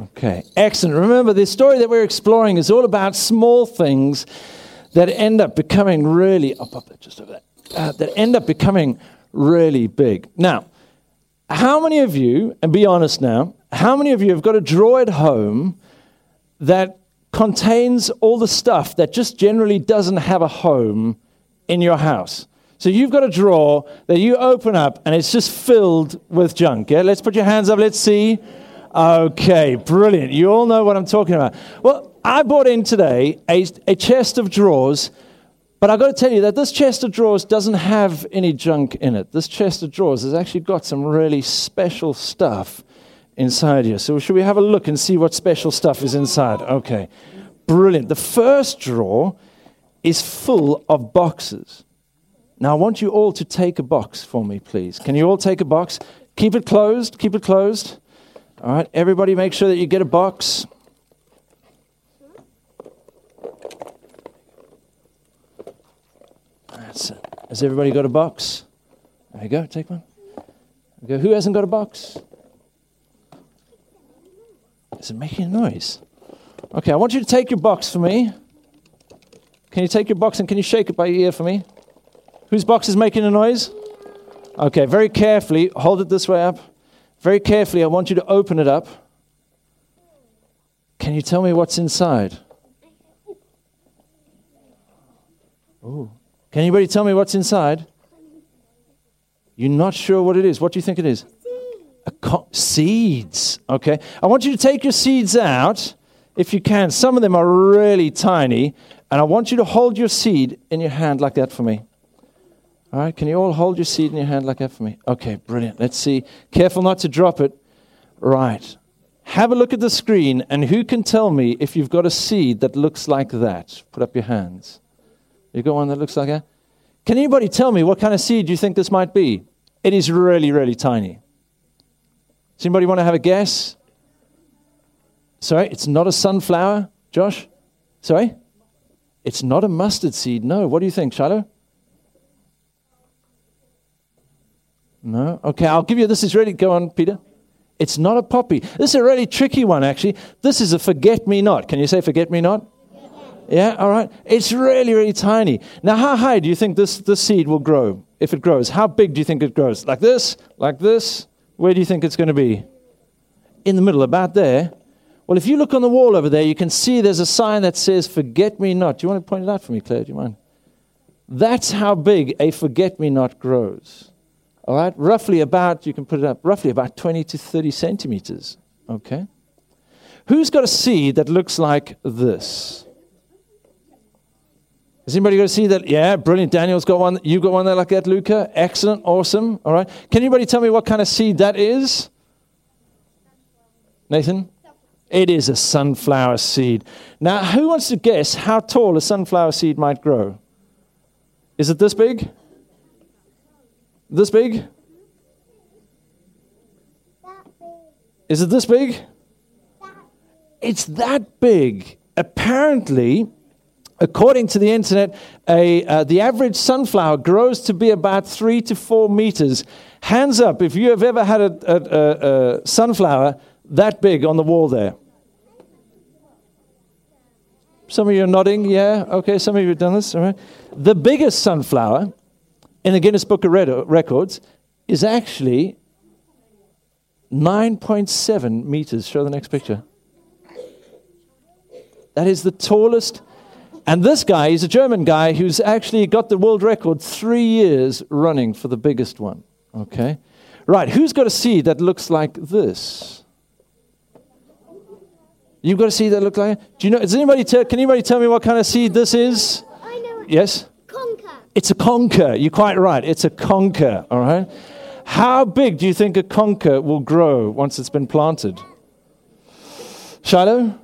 Okay, excellent. Remember, the story that we're exploring is all about small things that end up becoming really, just over there, that end up becoming really big. Now, how many of you, and be honest now, how many of you have got a drawer at home that contains all the stuff that just generally doesn't have a home in your house? So you've got a drawer that you open up and it's just filled with junk. Yeah, let's put your hands up. Let's see. Okay, brilliant. You all know what I'm talking about. Well, I brought in today a chest of drawers, but I've got to tell you that this chest of drawers doesn't have any junk in it. This chest of drawers has actually got some really special stuff inside here. So should we have a look and see what special stuff is inside? Okay, brilliant. The first drawer is full of boxes. Now, I want you all to take a box for me, please. Can you all take a box? Keep it closed. Keep it closed. All right, everybody make sure that you get a box. That's it. Has everybody got a box? There you go, take one. There you go. Who hasn't got a box? Is it making a noise? Okay, I want you to take your box for me. Can you take your box and can you shake it by your ear for me? Whose box is making a noise? Okay, very carefully, hold it this way up. Very carefully, I want you to open it up. Can you tell me what's inside? Oh, can anybody tell me what's inside? You're not sure what it is. What do you think it is? Seeds. Okay. I want you to take your seeds out, if you can. Some of them are really tiny, and I want you to hold your seed in your hand like that for me. All right, can you all hold your seed in your hand like that for me? Okay, brilliant. Let's see. Careful not to drop it. Right. Have a look at the screen, and who can tell me if you've got a seed that looks like that? Put up your hands. You got one that looks like that? Can anybody tell me what kind of seed you think this might be? It is really, really tiny. Does anybody want to have a guess? Sorry, it's not a sunflower, Josh? Sorry? It's not a mustard seed. No. What do you think, Shiloh? No? Okay, I'll give you, this is really, go on, Peter. It's not a poppy. This is a really tricky one, actually. This is a forget-me-not. Can you say forget-me-not? Yeah, all right. It's really, really tiny. Now, how high do you think this seed will grow, if it grows? How big do you think it grows? Like this? Like this? Where do you think it's going to be? In the middle, about there. Well, if you look on the wall over there, you can see there's a sign that says, forget-me-not. Do you want to point it out for me, Claire? Do you mind? That's how big a forget-me-not grows. All right, roughly about, you can put it up, roughly about 20 to 30 centimeters. Okay. Who's got a seed that looks like this? Has anybody got a seed that, yeah, brilliant. Daniel's got one. You've got one there like that, Luca. Excellent, awesome. All right. Can anybody tell me what kind of seed that is? Nathan? It is a sunflower seed. Now, who wants to guess how tall a sunflower seed might grow? Is it this big? This big? Is it this big? It's that big. Apparently, according to the internet, the average sunflower grows to be about 3 to 4 meters. Hands up if you have ever had a sunflower that big on the wall there. Some of you are nodding, yeah. Okay, some of you have done this, all right. The biggest sunflower in the Guinness Book of Records is actually 9.7 meters. Show the next picture. That is the tallest. And this guy, he's a German guy who's actually got the world record 3 years running for the biggest one. Okay. Right, who's got a seed that looks like this? You've got a seed that looks like it? Do you know, can anybody tell me what kind of seed this is? I know. Yes? Conker. It's a conker. You're quite right. It's a conker, all right? How big do you think a conker will grow once it's been planted? Shiloh?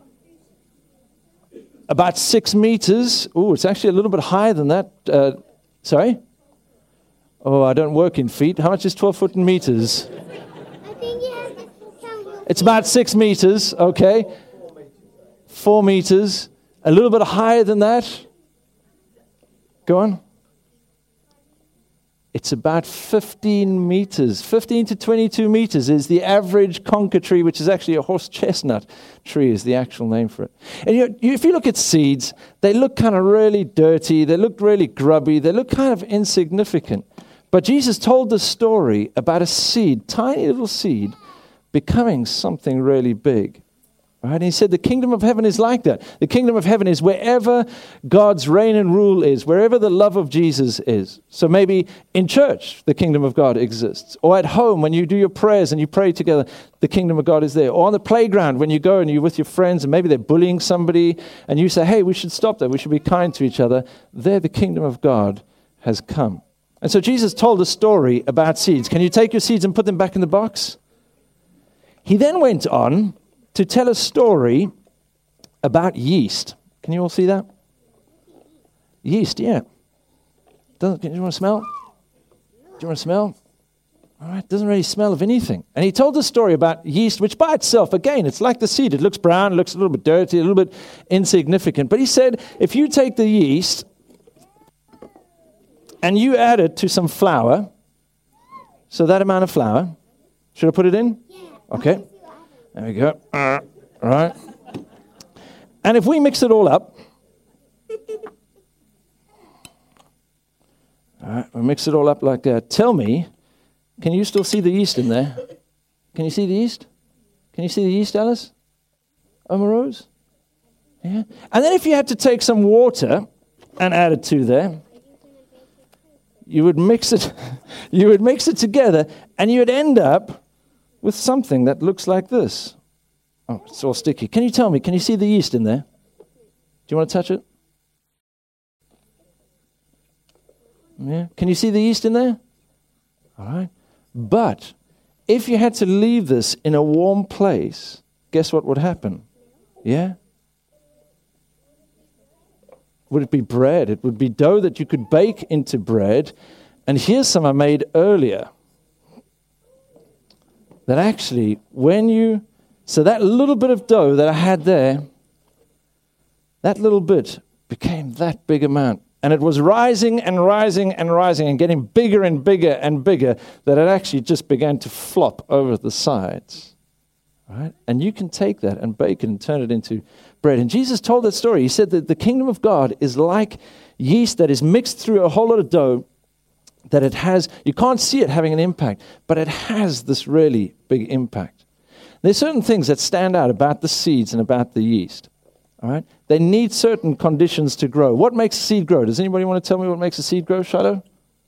About 6 meters. Oh, it's actually a little bit higher than that. Sorry? Oh, I don't work in feet. How much is 12 foot in meters? I think you have to count. It's about 6 meters, okay? 4 meters. A little bit higher than that. Go on. It's about 15 meters. 15 to 22 meters is the average conker tree, which is actually a horse chestnut tree is the actual name for it. And if you look at seeds, they look kind of really dirty. They look really grubby. They look kind of insignificant. But Jesus told the story about a seed, tiny little seed, becoming something really big. Right? And he said the kingdom of heaven is like that. The kingdom of heaven is wherever God's reign and rule is, wherever the love of Jesus is. So maybe in church, the kingdom of God exists. Or at home, when you do your prayers and you pray together, the kingdom of God is there. Or on the playground, when you go and you're with your friends and maybe they're bullying somebody and you say, hey, we should stop that. We should be kind to each other. There, the kingdom of God has come. And so Jesus told a story about seeds. Can you take your seeds and put them back in the box? He then went on to tell a story about yeast. Can you all see that? Yeast, yeah. Do you want to smell? Do you want to smell? All right, doesn't really smell of anything. And he told a story about yeast, which by itself, again, it's like the seed. It looks brown, it looks a little bit dirty, a little bit insignificant. But he said, if you take the yeast and you add it to some flour, so that amount of flour, should I put it in? Yeah. Okay. There we go. All right. And if we mix it all up, all right, we mix it all up like that. Tell me, can you still see the yeast in there? Can you see the yeast? Can you see the yeast, Alice? Rose? Yeah. And then if you had to take some water and add it to there, you would mix it. You would mix it together, and you would end up with something that looks like this. Oh, it's all sticky. Can you tell me, can you see the yeast in there? Do you want to touch it? Yeah. Can you see the yeast in there? All right. But if you had to leave this in a warm place, guess what would happen? Yeah? Would it be bread? It would be dough that you could bake into bread. And here's some I made earlier. That actually, so that little bit of dough that I had there, that little bit became that big amount. And it was rising and rising and rising and getting bigger and bigger and bigger that it actually just began to flop over the sides. Right? And you can take that and bake it and turn it into bread. And Jesus told that story. He said that the kingdom of God is like yeast that is mixed through a whole lot of dough, that it has, you can't see it having an impact, but it has this really big impact. There's certain things that stand out about the seeds and about the yeast. All right? They need certain conditions to grow. What makes a seed grow? Does anybody want to tell me what makes a seed grow, Shiloh?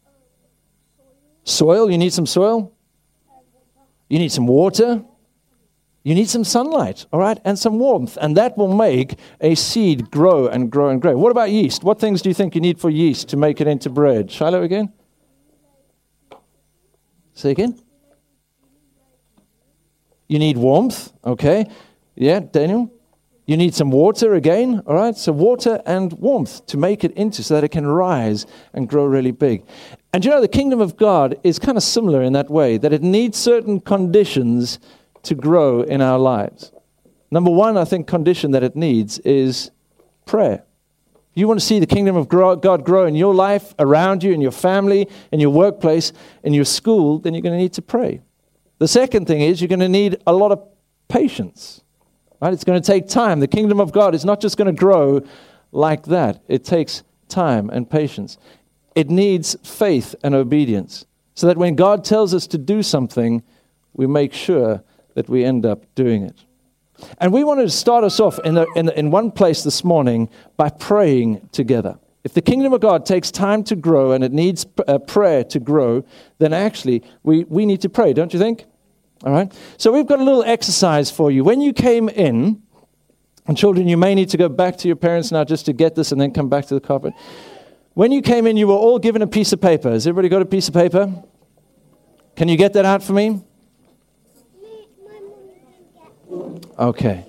Soil. You need some soil. You need some water. You need some sunlight, all right, and some warmth. And that will make a seed grow and grow and grow. What about yeast? What things do you think you need for yeast to make it into bread? Shiloh again? Say again? You need warmth, okay. Yeah, Daniel? You need some water again, all right? So water and warmth to make it into so that it can rise and grow really big. And you know, the kingdom of God is kind of similar in that way, that it needs certain conditions to grow in our lives. Number one, I think, condition that it needs is prayer. You want to see the kingdom of God grow in your life, around you, in your family, in your workplace, in your school, then you're going to need to pray. The second thing is you're going to need a lot of patience. Right? It's going to take time. The kingdom of God is not just going to grow like that. It takes time and patience. It needs faith and obedience so that when God tells us to do something, we make sure that we end up doing it. And we wanted to start us off in one place this morning by praying together. If the kingdom of God takes time to grow and it needs prayer to grow, then actually we need to pray, don't you think? All right. So we've got a little exercise for you. When you came in, and children, you may need to go back to your parents now just to get this and then come back to the carpet. When you came in, you were all given a piece of paper. Has everybody got a piece of paper? Can you get that out for me? Okay.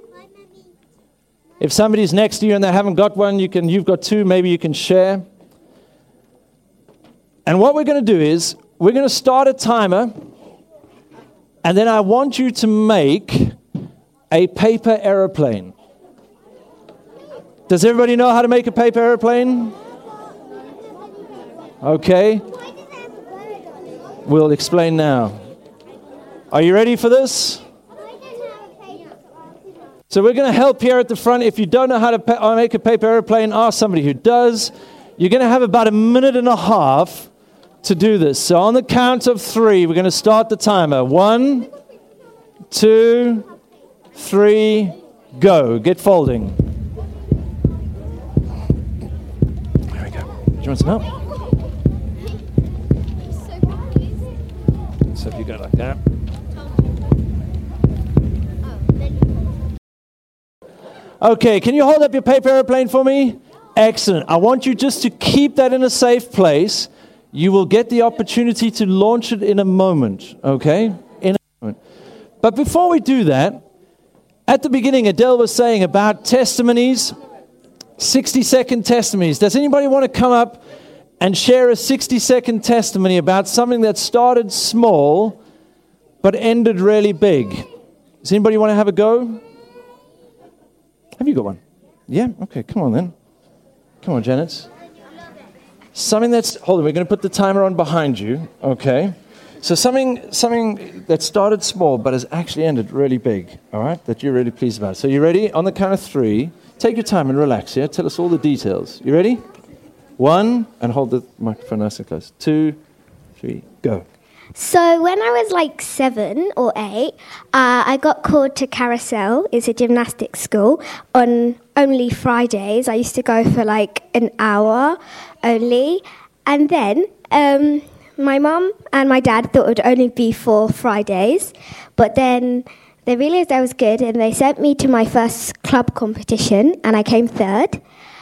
If somebody's next to you and they haven't got one, you've got two, maybe you can share. And what we're going to do is we're going to start a timer, and then I want you to make a paper aeroplane. Does everybody know how to make a paper aeroplane? Okay. We'll explain now. Are you ready for this? So we're going to help here at the front. If you don't know how to make a paper airplane, ask somebody who does. You're going to have about a minute and a half to do this. So on the count of 3, we're going to start the timer. 1, 2, 3, go. Get folding. There we go. Do you want some help? So if you go like that. Okay, can you hold up your paper airplane for me? Excellent. I want you just to keep that in a safe place. You will get the opportunity to launch it in a moment, okay? In a moment. But before we do that, at the beginning, Adele was saying about testimonies, 60-second testimonies. Does anybody want to come up and share a 60-second testimony about something that started small but ended really big? Does anybody want to have a go? Have you got one? Yeah? Okay, come on then. Come on, Janet. Something that's... Hold on, we're going to put the timer on behind you. Okay. So something that started small but has actually ended really big, all right, that you're really pleased about. So you ready? On the count of 3, take your time and relax, yeah? Tell us all the details. You ready? 1, and hold the microphone nice and close. 2, 3, go. So when I was like 7 or 8, I got called to Carousel. It's a gymnastics school on only Fridays. I used to go for like an hour only. And then my mum and my dad thought it would only be for Fridays. But then they realised I was good and they sent me to my first club competition and I came 3rd.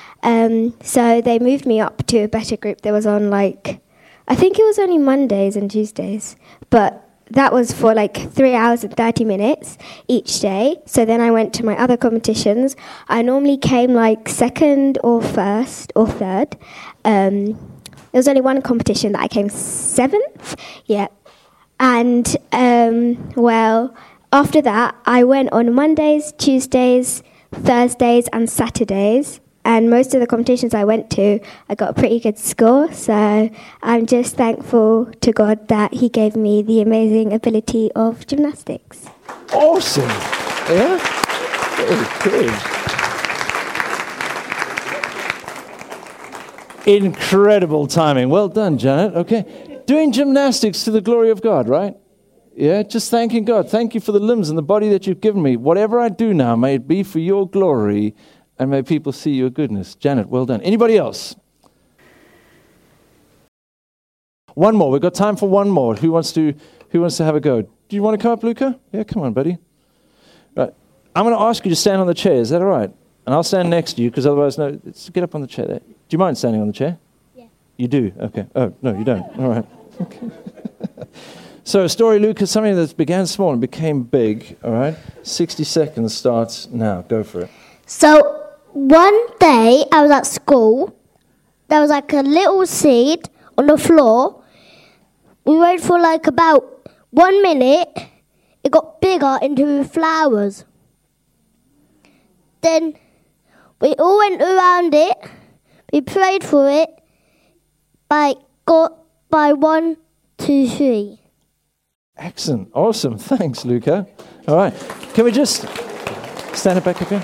So they moved me up to a better group that was on like... I think it was only Mondays and Tuesdays, but that was for like 3 hours and 30 minutes each day. So then I went to my other competitions. I normally came like 2nd or 1st or 3rd. There was only one competition that I came 7th. Yeah. And, well, after that, I went on Mondays, Tuesdays, Thursdays and Saturdays. And most of the competitions I went to, I got a pretty good score. So I'm just thankful to God that He gave me the amazing ability of gymnastics. Awesome. Yeah? Very good. Incredible timing. Well done, Janet. Okay. Doing gymnastics to the glory of God, right? Yeah, just thanking God. Thank you for the limbs and the body that you've given me. Whatever I do now, may it be for your glory. And may people see your goodness. Janet, well done. Anybody else? One more. We've got time for one more. Who wants to have a go? Do you want to come up, Luca? Yeah, come on, buddy. Right. I'm going to ask you to stand on the chair. Is that all right? And I'll stand next to you because otherwise, no. Get up on the chair there. Do you mind standing on the chair? Yeah. You do? Okay. Oh, no, you don't. All right. Okay. So a story, Luca, something that began small and became big. All right. 60 seconds starts now. Go for it. So one day I was at school. There was like a little seed on the floor. We waited for like about 1 minute. It got bigger into flowers. Then we all went around it. We prayed for it by 1, 2, 3. Excellent. Awesome. Thanks, Luca. All right. Can we just stand it back up here?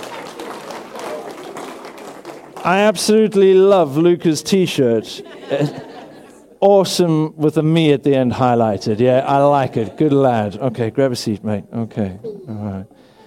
I absolutely love Luca's T-shirt. Awesome with a me at the end highlighted. Yeah, I like it. Good lad. Okay, grab a seat, mate. Okay. All right.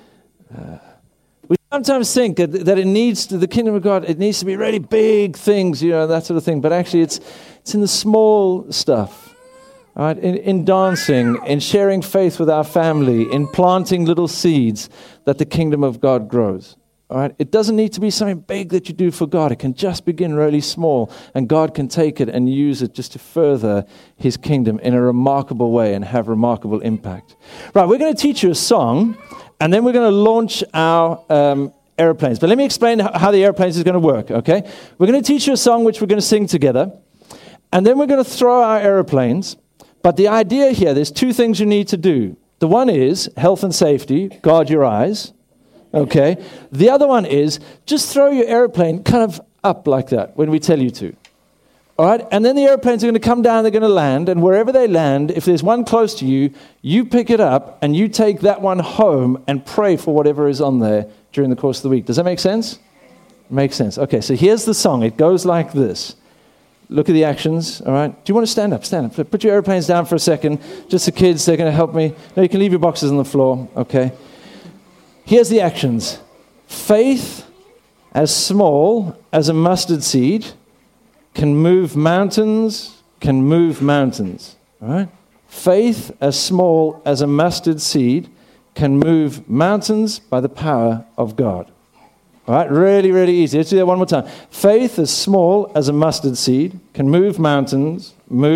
We sometimes think that it needs to, the kingdom of God, it needs to be really big things, that sort of thing. But actually, it's in the small stuff. All right? In dancing, in sharing faith with our family, in planting little seeds that the kingdom of God grows. All right? It doesn't need to be something big that you do for God. It can just begin really small, and God can take it and use it just to further His kingdom in a remarkable way and have remarkable impact. Right, we're going to teach you a song, and then we're going to launch our airplanes. But let me explain how the airplanes is going to work, okay? We're going to teach you a song which we're going to sing together, and then we're going to throw our airplanes. But the idea here, there's 2 things you need to do. The one is health and safety, guard your eyes. Okay. The other one is just throw your airplane kind of up like that when we tell you to. All right, and then the airplanes are going to come down, they're going to land, and wherever they land, if there's one close to you, you pick it up and you take that one home and pray for whatever is on there during the course of the week. Does that make sense? Makes sense. Okay, so here's the song. It goes like this. Look at the actions, all right? Do you want to stand up? Stand up. Put your airplanes down for a second. Just the kids, they're going to help me. No, you can leave your boxes on the floor, okay? Here's the actions. Faith as small as a mustard seed can move mountains, all right? Faith as small as a mustard seed can move mountains by the power of God. All right, really, really easy. Let's do that one more time. Faith as small as a mustard seed can move mountains.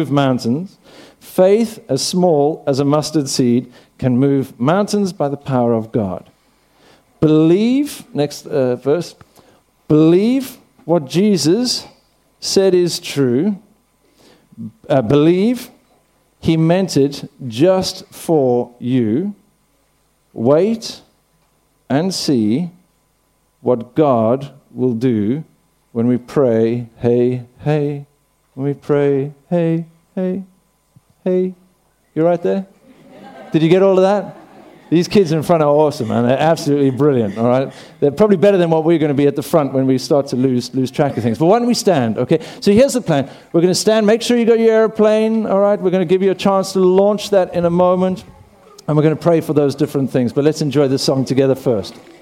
Faith as small as a mustard seed can move mountains by the power of God. Believe, next verse, believe what Jesus said is true. Believe he meant it just for you. Wait and see what God will do when we pray, hey, hey. When we pray, hey, hey, hey. You right there? Did you get all of that? These kids in front are awesome, man. They're absolutely brilliant, all right? They're probably better than what we're going to be at the front when we start to lose track of things. But why don't we stand, okay? So here's the plan. We're going to stand. Make sure you got your airplane, all right? We're going to give you a chance to launch that in a moment. And we're going to pray for those different things. But let's enjoy this song together first.